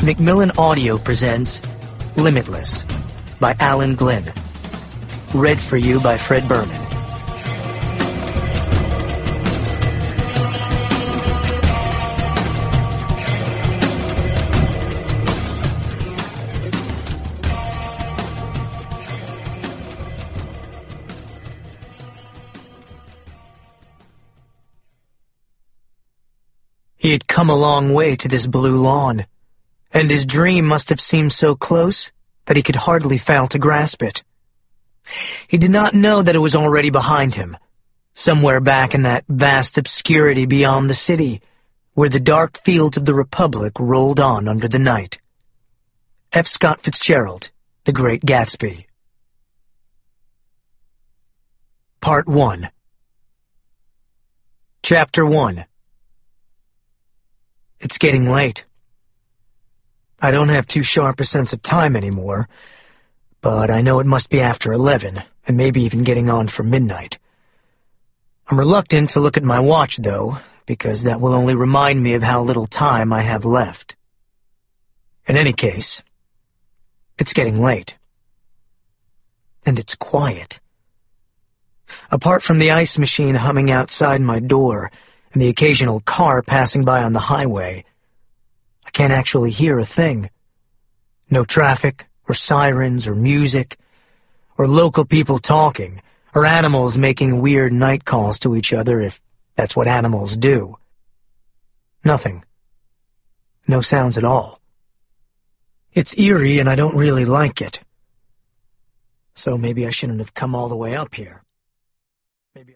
Macmillan Audio presents Limitless by Alan Glenn. Read for you by Fred Berman. He had come a long way to this blue lawn, and his dream must have seemed so close that he could hardly fail to grasp it. He did not know that it was already behind him, somewhere back in that vast obscurity beyond the city, where the dark fields of the Republic rolled on under the night. F. Scott Fitzgerald, The Great Gatsby. Part 1. Chapter 1. It's getting late. I don't have too sharp a sense of time anymore, but I know it must be after 11, and maybe even getting on for midnight. I'm reluctant to look at my watch, though, because that will only remind me of how little time I have left. In any case, it's getting late. And it's quiet. Apart from the ice machine humming outside my door and the occasional car passing by on the highway, I can't actually hear a thing. No traffic, or sirens, or music, or local people talking, or animals making weird night calls to each other, if that's what animals do. Nothing. No sounds at all. It's eerie, and I don't really like it. So maybe I shouldn't have come all the way up here.